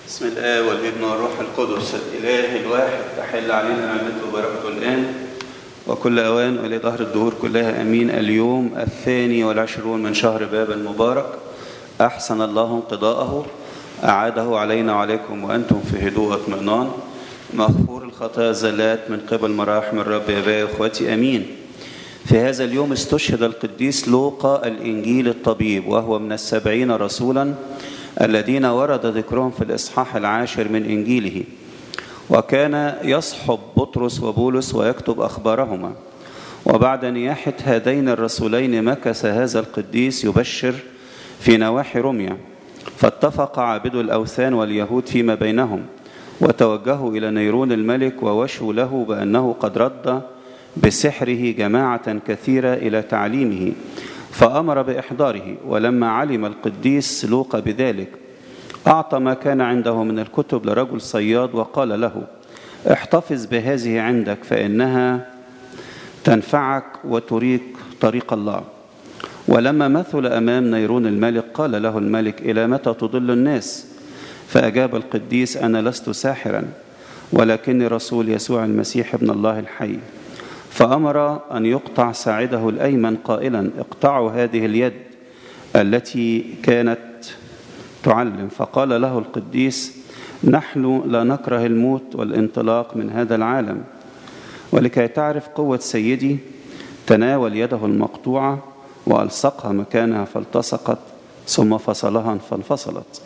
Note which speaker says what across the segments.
Speaker 1: بسم الله والابن والروح القدس الإله الواحد تحل علينا نعمته وبركته الآن وكل أوان وإلى ظهر الدهور كلها أمين. اليوم 22 من شهر باب المبارك، أحسن الله انقضاءه، أعاده علينا وعليكم وأنتم في هدوء واطمئنان، مغفور الخطايا الزلات من قبل مراحم الرب. يا باقي إخوتي أمين. في هذا اليوم استشهد القديس لوقا الإنجيل الطبيب، وهو من 70 رسولا الذين ورد ذكرهم في الإصحاح 10 من إنجيله، وكان يصحب بطرس وبولس ويكتب أخبارهما. وبعد نياحة هذين الرسولين مكث هذا القديس يبشر في نواحي روميا، فاتفق عابدو الأوثان واليهود فيما بينهم، وتوجهوا إلى نيرون الملك ووشوا له بأنه قد رد بسحره جماعة كثيرة إلى تعليمه، فأمر بإحضاره. ولما علم القديس لوقا بذلك أعطى ما كان عنده من الكتب لرجل صياد، وقال له: احتفظ بهذه عندك، فإنها تنفعك وتريك طريق الله. ولما مثل أمام نيرون الملك قال له الملك: إلى متى تضل الناس؟ فأجاب القديس: أنا لست ساحرا، ولكني رسول يسوع المسيح ابن الله الحي. فأمر أن يقطع ساعده الأيمن قائلا: اقطعوا هذه اليد التي كانت تعلم. فقال له القديس: نحن لا نكره الموت والانطلاق من هذا العالم، ولكي تعرف قوة سيدي تناول يده المقطوعة وألصقها مكانها فالتصقت، ثم فصلها فانفصلت.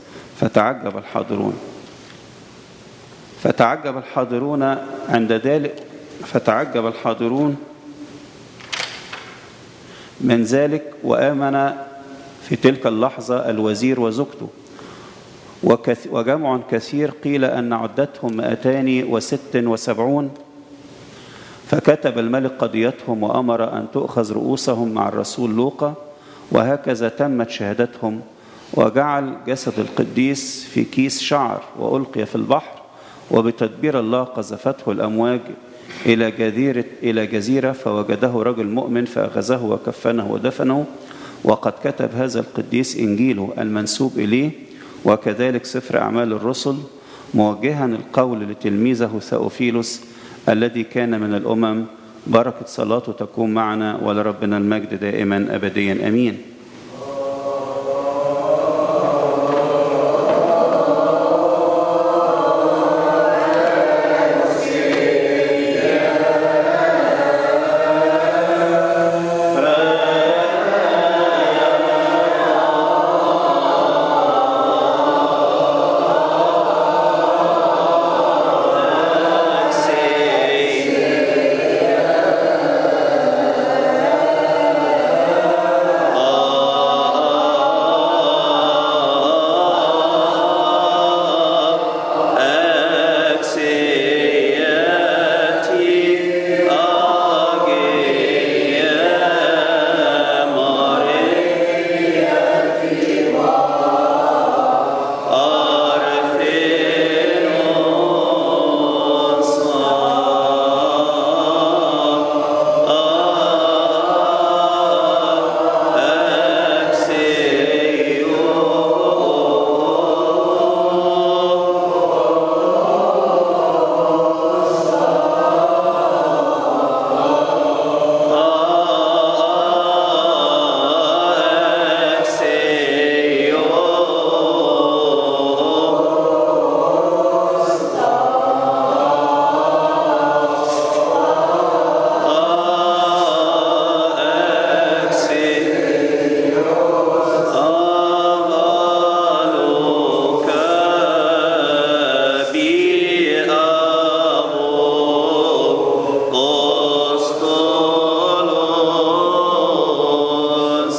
Speaker 1: فتعجب الحاضرون من ذلك، وآمن في تلك اللحظة الوزير وزوجته وجمع كثير، قيل أن عدتهم 276. فكتب الملك قضيتهم وأمر أن تؤخذ رؤوسهم مع الرسول لوقا، وهكذا تمت شهادتهم. وجعل جسد القديس في كيس شعر وألقي في البحر، وبتدبير الله قذفته الأمواج إلى جزيرة، فوجده رجل مؤمن فأخذه وكفنه ودفنه. وقد كتب هذا القديس إنجيله المنسوب إليه، وكذلك سفر أعمال الرسل، موجها القول لتلميذه ثأوفيلوس الذي كان من الأمم. بركة صلاته تكون معنا، ولربنا المجد دائما أبديا أمين.